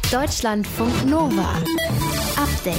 Deutschlandfunk Nova. Update.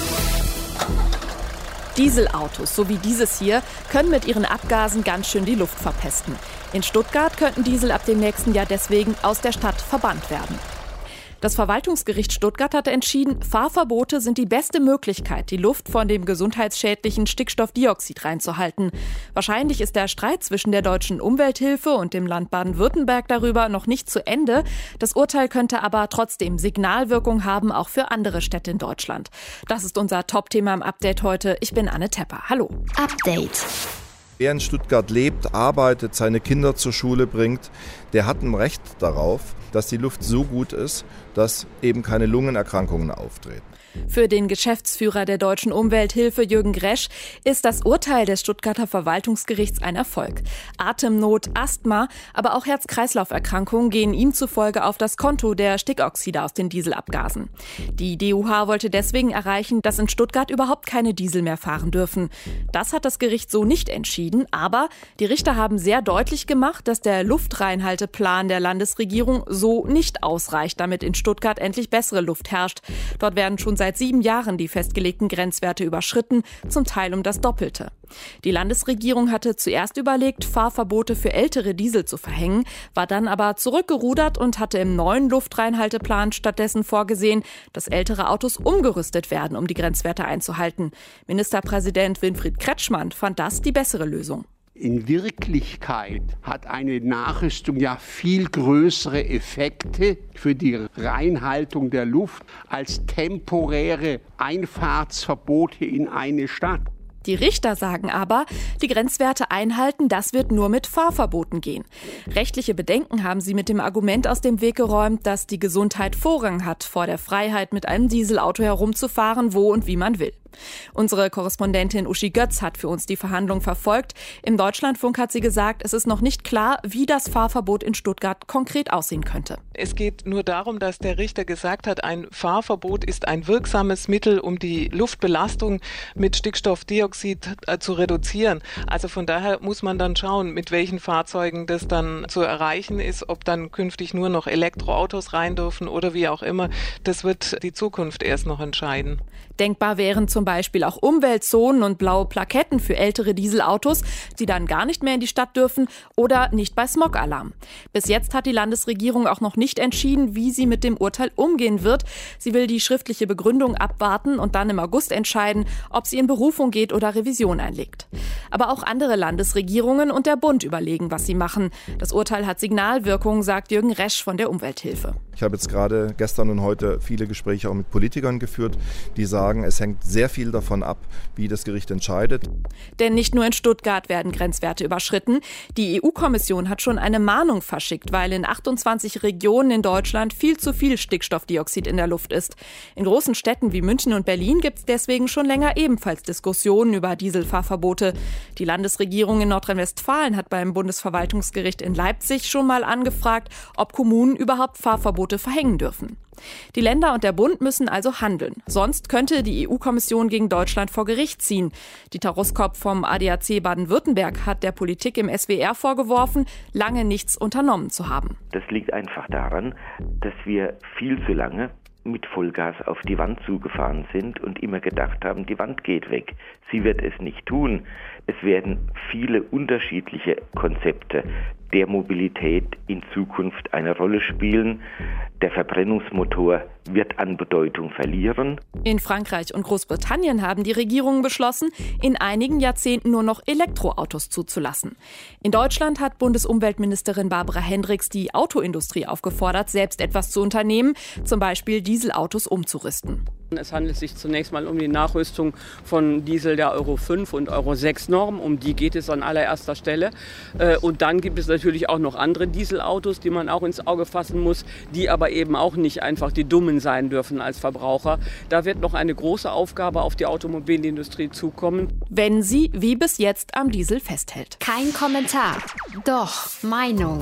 Dieselautos, so wie dieses hier, können mit ihren Abgasen ganz schön die Luft verpesten. In Stuttgart könnten Diesel ab dem nächsten Jahr deswegen aus der Stadt verbannt werden. Das Verwaltungsgericht Stuttgart hatte entschieden, Fahrverbote sind die beste Möglichkeit, die Luft von dem gesundheitsschädlichen Stickstoffdioxid reinzuhalten. Wahrscheinlich ist der Streit zwischen der Deutschen Umwelthilfe und dem Land Baden-Württemberg darüber noch nicht zu Ende. Das Urteil könnte aber trotzdem Signalwirkung haben, auch für andere Städte in Deutschland. Das ist unser Top-Thema im Update heute. Ich bin Anne Tepper. Hallo. Update. Wer in Stuttgart lebt, arbeitet, seine Kinder zur Schule bringt, der hat ein Recht darauf, dass die Luft so gut ist, dass eben keine Lungenerkrankungen auftreten. Für den Geschäftsführer der Deutschen Umwelthilfe, Jürgen Gresch, ist das Urteil des Stuttgarter Verwaltungsgerichts ein Erfolg. Atemnot, Asthma, aber auch Herz-Kreislauf-Erkrankungen gehen ihm zufolge auf das Konto der Stickoxide aus den Dieselabgasen. Die DUH wollte deswegen erreichen, dass in Stuttgart überhaupt keine Diesel mehr fahren dürfen. Das hat das Gericht so nicht entschieden, aber die Richter haben sehr deutlich gemacht, dass der Luftreinhalteplan der Landesregierung so nicht ausreicht, damit in Stuttgart endlich bessere Luft herrscht. Dort werden schon seit 7 Jahren die festgelegten Grenzwerte überschritten, zum Teil um das Doppelte. Die Landesregierung hatte zuerst überlegt, Fahrverbote für ältere Diesel zu verhängen, war dann aber zurückgerudert und hatte im neuen Luftreinhalteplan stattdessen vorgesehen, dass ältere Autos umgerüstet werden, um die Grenzwerte einzuhalten. Ministerpräsident Winfried Kretschmann fand das die bessere Lösung. In Wirklichkeit hat eine Nachrüstung ja viel größere Effekte für die Reinhaltung der Luft als temporäre Einfahrtsverbote in eine Stadt. Die Richter sagen aber, die Grenzwerte einhalten, das wird nur mit Fahrverboten gehen. Rechtliche Bedenken haben sie mit dem Argument aus dem Weg geräumt, dass die Gesundheit Vorrang hat vor der Freiheit, mit einem Dieselauto herumzufahren, wo und wie man will. Unsere Korrespondentin Uschi Götz hat für uns die Verhandlung verfolgt. Im Deutschlandfunk hat sie gesagt, es ist noch nicht klar, wie das Fahrverbot in Stuttgart konkret aussehen könnte. Es geht nur darum, dass der Richter gesagt hat, ein Fahrverbot ist ein wirksames Mittel, um die Luftbelastung mit Stickstoffdioxid zu reduzieren. Also von daher muss man dann schauen, mit welchen Fahrzeugen das dann zu erreichen ist, ob dann künftig nur noch Elektroautos rein dürfen oder wie auch immer. Das wird die Zukunft erst noch entscheiden. Denkbar wären zum Beispiel auch Umweltzonen und blaue Plaketten für ältere Dieselautos, die dann gar nicht mehr in die Stadt dürfen oder nicht bei Smogalarm. Bis jetzt hat die Landesregierung auch noch nicht entschieden, wie sie mit dem Urteil umgehen wird. Sie will die schriftliche Begründung abwarten und dann im August entscheiden, ob sie in Berufung geht oder Revision einlegt. Aber auch andere Landesregierungen und der Bund überlegen, was sie machen. Das Urteil hat Signalwirkung, sagt Jürgen Resch von der Umwelthilfe. Ich habe jetzt gerade gestern und heute viele Gespräche auch mit Politikern geführt, die sagen, es hängt sehr viel davon ab, wie das Gericht entscheidet. Denn nicht nur in Stuttgart werden Grenzwerte überschritten. Die EU-Kommission hat schon eine Mahnung verschickt, weil in 28 Regionen in Deutschland viel zu viel Stickstoffdioxid in der Luft ist. In großen Städten wie München und Berlin gibt es deswegen schon länger ebenfalls Diskussionen über Dieselfahrverbote. Die Landesregierung in Nordrhein-Westfalen hat beim Bundesverwaltungsgericht in Leipzig schon mal angefragt, ob Kommunen überhaupt Fahrverbote verhängen dürfen. Die Länder und der Bund müssen also handeln. Sonst könnte die EU-Kommission gegen Deutschland vor Gericht ziehen. Dieter Ruskop vom ADAC Baden-Württemberg hat der Politik im SWR vorgeworfen, lange nichts unternommen zu haben. Das liegt einfach daran, dass wir viel zu lange mit Vollgas auf die Wand zugefahren sind und immer gedacht haben, die Wand geht weg. Sie wird es nicht tun. Es werden viele unterschiedliche Konzepte der Mobilität in Zukunft eine Rolle spielen. Der Verbrennungsmotor wird an Bedeutung verlieren. In Frankreich und Großbritannien haben die Regierungen beschlossen, in einigen Jahrzehnten nur noch Elektroautos zuzulassen. In Deutschland hat Bundesumweltministerin Barbara Hendricks die Autoindustrie aufgefordert, selbst etwas zu unternehmen, zum Beispiel Dieselautos umzurüsten. Es handelt sich zunächst mal um die Nachrüstung von Diesel der Euro 5 und Euro 6 Norm. Um die geht es an allererster Stelle. Und dann gibt es natürlich auch noch andere Dieselautos, die man auch ins Auge fassen muss, die aber eben auch nicht einfach die Dummen sein dürfen als Verbraucher. Da wird noch eine große Aufgabe auf die Automobilindustrie zukommen. Wenn sie wie bis jetzt am Diesel festhält. Kein Kommentar, doch Meinung.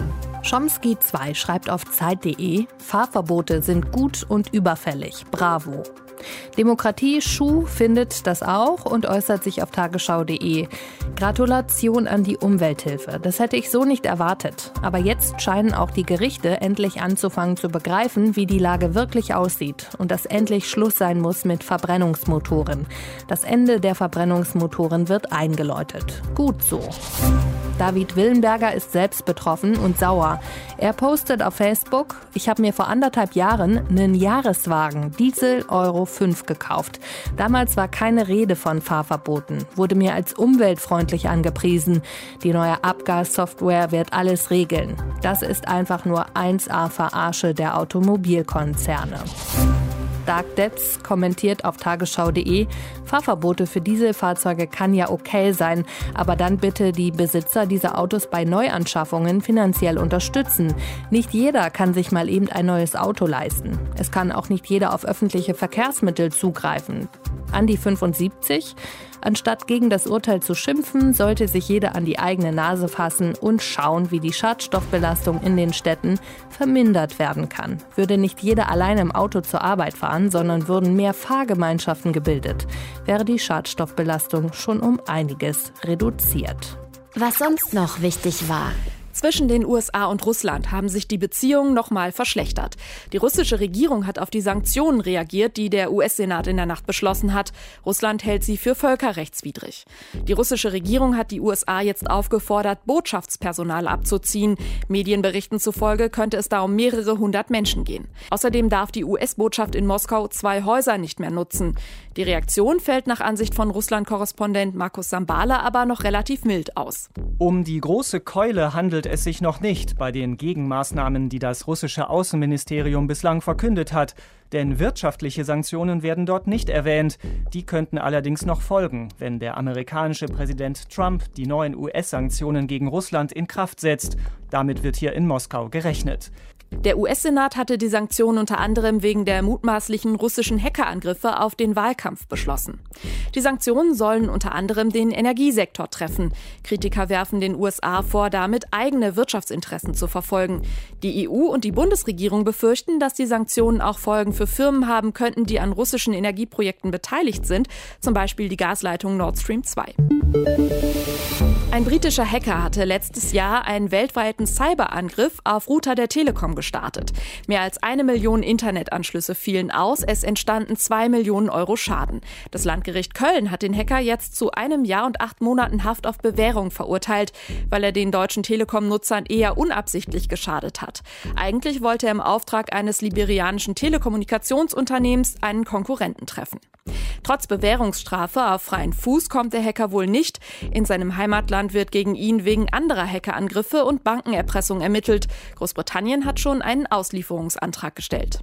Chomsky 2 schreibt auf Zeit.de, Fahrverbote sind gut und überfällig. Bravo. Demokratie Schuh findet das auch und äußert sich auf tagesschau.de. Gratulation an die Umwelthilfe. Das hätte ich so nicht erwartet. Aber jetzt scheinen auch die Gerichte endlich anzufangen zu begreifen, wie die Lage wirklich aussieht und dass endlich Schluss sein muss mit Verbrennungsmotoren. Das Ende der Verbrennungsmotoren wird eingeläutet. Gut so. David Willenberger ist selbst betroffen und sauer. Er postet auf Facebook, ich habe mir vor 1,5 Jahren einen Jahreswagen Diesel Euro 5 gekauft. Damals war keine Rede von Fahrverboten, wurde mir als umweltfreundlich angepriesen. Die neue Abgassoftware wird alles regeln. Das ist einfach nur 1A Verarsche der Automobilkonzerne. Dark Debs kommentiert auf tagesschau.de, Fahrverbote für Dieselfahrzeuge kann ja okay sein, aber dann bitte die Besitzer dieser Autos bei Neuanschaffungen finanziell unterstützen. Nicht jeder kann sich mal eben ein neues Auto leisten. Es kann auch nicht jeder auf öffentliche Verkehrsmittel zugreifen. An die 75? Anstatt gegen das Urteil zu schimpfen, sollte sich jeder an die eigene Nase fassen und schauen, wie die Schadstoffbelastung in den Städten vermindert werden kann. Würde nicht jeder alleine im Auto zur Arbeit fahren, sondern würden mehr Fahrgemeinschaften gebildet, wäre die Schadstoffbelastung schon um einiges reduziert. Was sonst noch wichtig war. Zwischen den USA und Russland haben sich die Beziehungen nochmal verschlechtert. Die russische Regierung hat auf die Sanktionen reagiert, die der US-Senat in der Nacht beschlossen hat. Russland hält sie für völkerrechtswidrig. Die russische Regierung hat die USA jetzt aufgefordert, Botschaftspersonal abzuziehen. Medienberichten zufolge könnte es da um mehrere hundert Menschen gehen. Außerdem darf die US-Botschaft in Moskau 2 Häuser nicht mehr nutzen. Die Reaktion fällt nach Ansicht von Russland-Korrespondent Markus Sambala aber noch relativ mild aus. Um die große Keule handelt es sich noch nicht bei den Gegenmaßnahmen, die das russische Außenministerium bislang verkündet hat. Denn wirtschaftliche Sanktionen werden dort nicht erwähnt. Die könnten allerdings noch folgen, wenn der amerikanische Präsident Trump die neuen US-Sanktionen gegen Russland in Kraft setzt. Damit wird hier in Moskau gerechnet. Der US-Senat hatte die Sanktionen unter anderem wegen der mutmaßlichen russischen Hackerangriffe auf den Wahlkampf beschlossen. Die Sanktionen sollen unter anderem den Energiesektor treffen. Kritiker werfen den USA vor, damit eigene Wirtschaftsinteressen zu verfolgen. Die EU und die Bundesregierung befürchten, dass die Sanktionen auch Folgen für Firmen haben könnten, die an russischen Energieprojekten beteiligt sind, zum Beispiel die Gasleitung Nord Stream 2. Ein britischer Hacker hatte letztes Jahr einen weltweiten Cyberangriff auf Router der Telekom gestartet. Mehr als 1 Million Internetanschlüsse fielen aus, es entstanden 2 Millionen Euro Schaden. Das Landgericht Köln hat den Hacker jetzt zu 1 Jahr und 8 Monaten Haft auf Bewährung verurteilt, weil er den deutschen Telekom-Nutzern eher unabsichtlich geschadet hat. Eigentlich wollte er im Auftrag eines liberianischen Telekommunikationsunternehmens einen Konkurrenten treffen. Trotz Bewährungsstrafe auf freien Fuß kommt der Hacker wohl nicht. In seinem Heimatland wird gegen ihn wegen anderer Hackerangriffe und Bankenerpressung ermittelt. Großbritannien hat schon einen Auslieferungsantrag gestellt.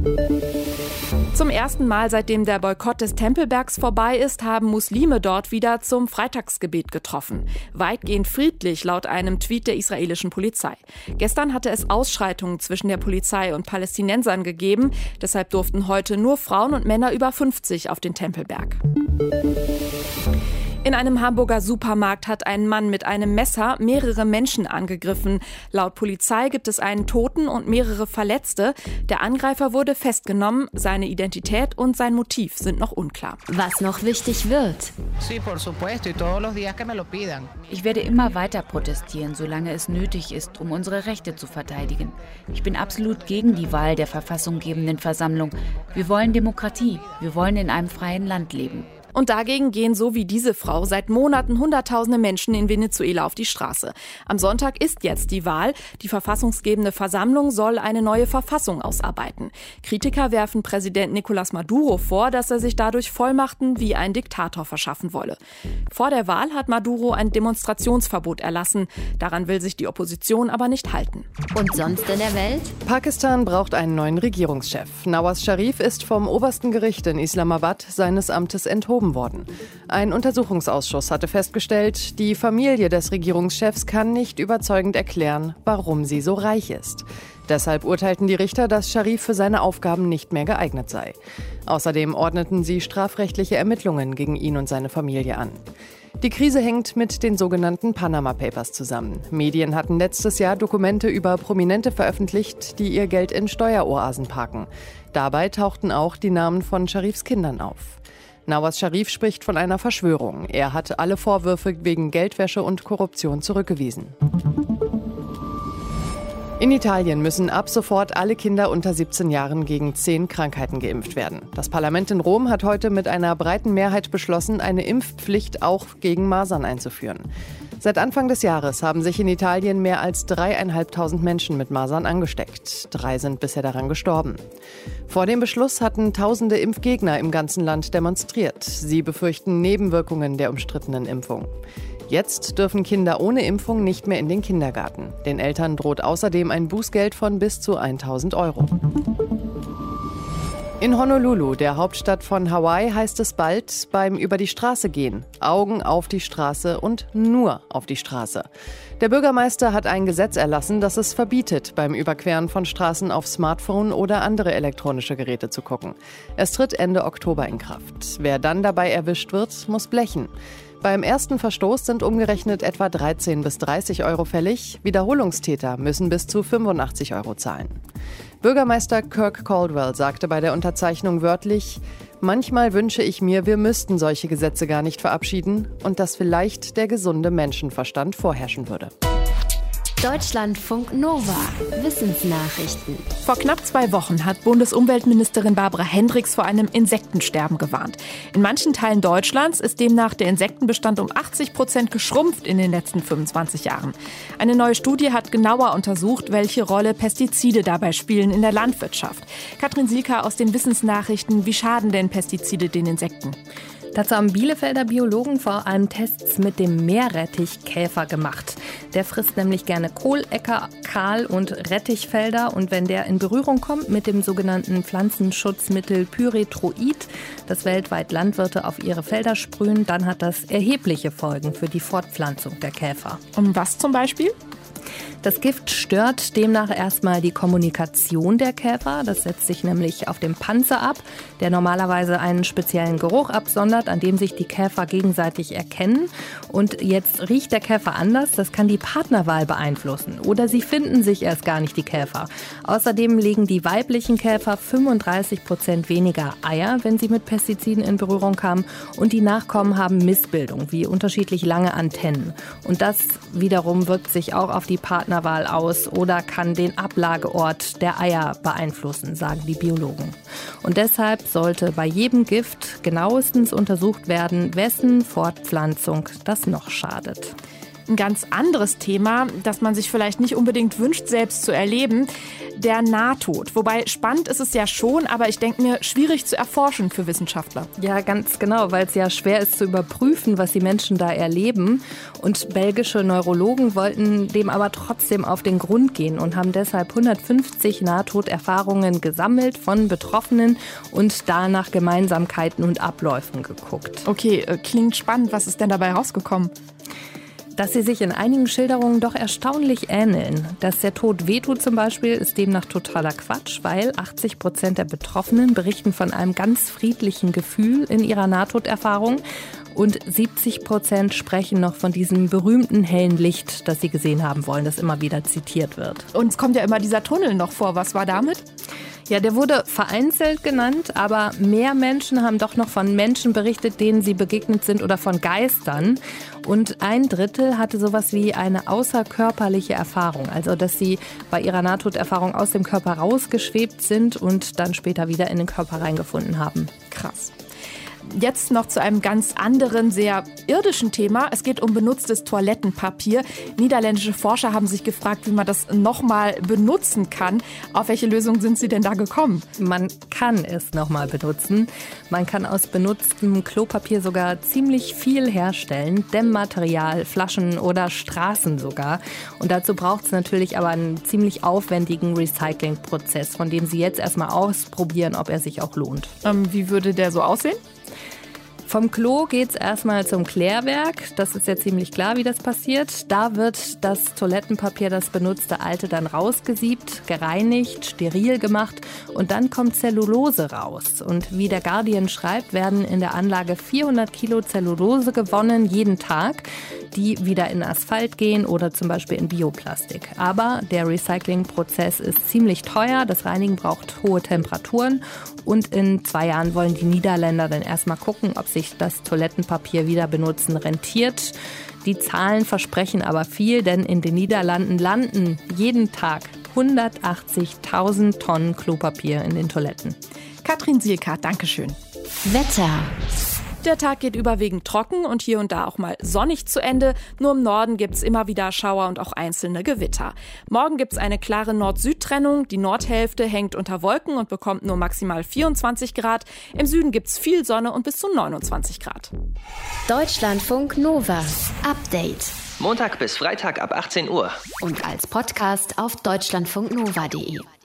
Zum ersten Mal, seitdem der Boykott des Tempelbergs vorbei ist, haben Muslime dort wieder zum Freitagsgebet getroffen. Weitgehend friedlich, laut einem Tweet der israelischen Polizei. Gestern hatte es Ausschreitungen zwischen der Polizei und Palästinensern gegeben. Deshalb durften heute nur Frauen und Männer über 50 auf den Tempelberg. In einem Hamburger Supermarkt hat ein Mann mit einem Messer mehrere Menschen angegriffen. Laut Polizei gibt es einen Toten und mehrere Verletzte. Der Angreifer wurde festgenommen. Seine Identität und sein Motiv sind noch unklar. Was noch wichtig wird. Ich werde immer weiter protestieren, solange es nötig ist, um unsere Rechte zu verteidigen. Ich bin absolut gegen die Wahl der verfassunggebenden Versammlung. Wir wollen Demokratie. Wir wollen in einem freien Land leben. Und dagegen gehen so wie diese Frau seit Monaten Hunderttausende Menschen in Venezuela auf die Straße. Am Sonntag ist jetzt die Wahl. Die verfassungsgebende Versammlung soll eine neue Verfassung ausarbeiten. Kritiker werfen Präsident Nicolás Maduro vor, dass er sich dadurch Vollmachten wie ein Diktator verschaffen wolle. Vor der Wahl hat Maduro ein Demonstrationsverbot erlassen. Daran will sich die Opposition aber nicht halten. Und sonst in der Welt? Pakistan braucht einen neuen Regierungschef. Nawaz Sharif ist vom obersten Gericht in Islamabad seines Amtes enthoben worden. Ein Untersuchungsausschuss hatte festgestellt, die Familie des Regierungschefs kann nicht überzeugend erklären, warum sie so reich ist. Deshalb urteilten die Richter, dass Sharif für seine Aufgaben nicht mehr geeignet sei. Außerdem ordneten sie strafrechtliche Ermittlungen gegen ihn und seine Familie an. Die Krise hängt mit den sogenannten Panama Papers zusammen. Medien hatten letztes Jahr Dokumente über Prominente veröffentlicht, die ihr Geld in Steueroasen parken. Dabei tauchten auch die Namen von Sharifs Kindern auf. Nawaz Sharif spricht von einer Verschwörung. Er hat alle Vorwürfe wegen Geldwäsche und Korruption zurückgewiesen. In Italien müssen ab sofort alle Kinder unter 17 Jahren gegen 10 Krankheiten geimpft werden. Das Parlament in Rom hat heute mit einer breiten Mehrheit beschlossen, eine Impfpflicht auch gegen Masern einzuführen. Seit Anfang des Jahres haben sich in Italien mehr als 3.500 Menschen mit Masern angesteckt. 3 sind bisher daran gestorben. Vor dem Beschluss hatten tausende Impfgegner im ganzen Land demonstriert. Sie befürchten Nebenwirkungen der umstrittenen Impfung. Jetzt dürfen Kinder ohne Impfung nicht mehr in den Kindergarten. Den Eltern droht außerdem ein Bußgeld von bis zu 1.000 Euro. In Honolulu, der Hauptstadt von Hawaii, heißt es bald beim Über die Straße gehen. Augen auf die Straße und nur auf die Straße. Der Bürgermeister hat ein Gesetz erlassen, das es verbietet, beim Überqueren von Straßen auf Smartphone oder andere elektronische Geräte zu gucken. Es tritt Ende Oktober in Kraft. Wer dann dabei erwischt wird, muss blechen. Beim ersten Verstoß sind umgerechnet etwa 13 bis 30 Euro fällig. Wiederholungstäter müssen bis zu 85 Euro zahlen. Bürgermeister Kirk Caldwell sagte bei der Unterzeichnung wörtlich: Manchmal wünsche ich mir, wir müssten solche Gesetze gar nicht verabschieden und dass vielleicht der gesunde Menschenverstand vorherrschen würde. Deutschlandfunk Nova. Wissensnachrichten. Vor knapp 2 Wochen hat Bundesumweltministerin Barbara Hendricks vor einem Insektensterben gewarnt. In manchen Teilen Deutschlands ist demnach der Insektenbestand um 80% geschrumpft in den letzten 25 Jahren. Eine neue Studie hat genauer untersucht, welche Rolle Pestizide dabei spielen in der Landwirtschaft. Katrin Sielka aus den Wissensnachrichten. Wie schaden denn Pestizide den Insekten? Dazu haben Bielefelder Biologen vor allem Tests mit dem Meerrettichkäfer gemacht. Der frisst nämlich gerne Kohläcker, Kahl- und Rettichfelder. Und wenn der in Berührung kommt mit dem sogenannten Pflanzenschutzmittel Pyrethroid, das weltweit Landwirte auf ihre Felder sprühen, dann hat das erhebliche Folgen für die Fortpflanzung der Käfer. Und was zum Beispiel? Das Gift stört demnach erstmal die Kommunikation der Käfer. Das setzt sich nämlich auf dem Panzer ab, der normalerweise einen speziellen Geruch absondert, an dem sich die Käfer gegenseitig erkennen. Und jetzt riecht der Käfer anders. Das kann die Partnerwahl beeinflussen. Oder sie finden sich erst gar nicht, die Käfer. Außerdem legen die weiblichen Käfer 35% weniger Eier, wenn sie mit Pestiziden in Berührung kamen. Und die Nachkommen haben Missbildung, wie unterschiedlich lange Antennen. Und das wiederum wirkt sich auch auf die Partnerwahl aus oder kann den Ablageort der Eier beeinflussen, sagen die Biologen. Und deshalb sollte bei jedem Gift genauestens untersucht werden, wessen Fortpflanzung das noch schadet. Ein ganz anderes Thema, das man sich vielleicht nicht unbedingt wünscht, selbst zu erleben, der Nahtod. Wobei spannend ist es ja schon, aber ich denke mir, schwierig zu erforschen für Wissenschaftler. Ja, ganz genau, weil es ja schwer ist zu überprüfen, was die Menschen da erleben. Und belgische Neurologen wollten dem aber trotzdem auf den Grund gehen und haben deshalb 150 Nahtoderfahrungen gesammelt von Betroffenen und da nach Gemeinsamkeiten und Abläufen geguckt. Okay, klingt spannend. Was ist denn dabei rausgekommen? Dass sie sich in einigen Schilderungen doch erstaunlich ähneln. Dass der Tod wehtut zum Beispiel, ist demnach totaler Quatsch, weil 80% der Betroffenen berichten von einem ganz friedlichen Gefühl in ihrer Nahtoderfahrung und 70% sprechen noch von diesem berühmten hellen Licht, das sie gesehen haben wollen, das immer wieder zitiert wird. Und es kommt ja immer dieser Tunnel noch vor. Was war damit? Ja, der wurde vereinzelt genannt, aber mehr Menschen haben doch noch von Menschen berichtet, denen sie begegnet sind oder von Geistern. Und 1/3 hatte sowas wie eine außerkörperliche Erfahrung, also dass sie bei ihrer Nahtoderfahrung aus dem Körper rausgeschwebt sind und dann später wieder in den Körper reingefunden haben. Krass. Jetzt noch zu einem ganz anderen, sehr irdischen Thema. Es geht um benutztes Toilettenpapier. Niederländische Forscher haben sich gefragt, wie man das nochmal benutzen kann. Auf welche Lösung sind sie denn da gekommen? Man kann es nochmal benutzen. Man kann aus benutztem Klopapier sogar ziemlich viel herstellen. Dämmmaterial, Flaschen oder Straßen sogar. Und dazu braucht es natürlich aber einen ziemlich aufwendigen Recyclingprozess, von dem sie jetzt erstmal ausprobieren, ob er sich auch lohnt. Wie würde der so aussehen? Vom Klo geht's erstmal zum Klärwerk. Das ist ja ziemlich klar, wie das passiert. Da wird das Toilettenpapier, das benutzte alte, dann rausgesiebt, gereinigt, steril gemacht und dann kommt Zellulose raus. Und wie der Guardian schreibt, werden in der Anlage 400 Kilo Zellulose gewonnen, jeden Tag, die wieder in Asphalt gehen oder zum Beispiel in Bioplastik. Aber der Recyclingprozess ist ziemlich teuer, das Reinigen braucht hohe Temperaturen und in 2 Jahren wollen die Niederländer dann erstmal gucken, ob sich das Toilettenpapier wieder benutzen rentiert. Die Zahlen versprechen aber viel, denn in den Niederlanden landen jeden Tag 180.000 Tonnen Klopapier in den Toiletten. Katrin Sielkart, Dankeschön. Wetter. Der Tag geht überwiegend trocken und hier und da auch mal sonnig zu Ende. Nur im Norden gibt's immer wieder Schauer und auch einzelne Gewitter. Morgen gibt's eine klare Nord-Süd-Trennung. Die Nordhälfte hängt unter Wolken und bekommt nur maximal 24 Grad. Im Süden gibt's viel Sonne und bis zu 29 Grad. Deutschlandfunk Nova. Update. Montag bis Freitag ab 18 Uhr. Und als Podcast auf deutschlandfunknova.de.